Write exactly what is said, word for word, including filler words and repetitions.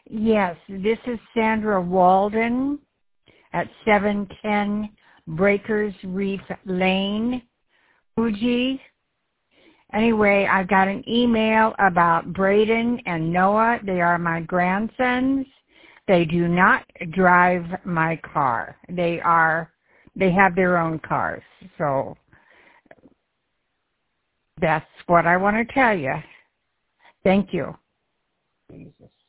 Yes, this is Sandra Walden at seven ten Breakers Reef Lane, Fuji. Anyway, I got an email about Braden and Noah. They are my grandsons. They do not drive my car. They are, they have their own cars. So that's what I want to tell you. Thank you. Jesus.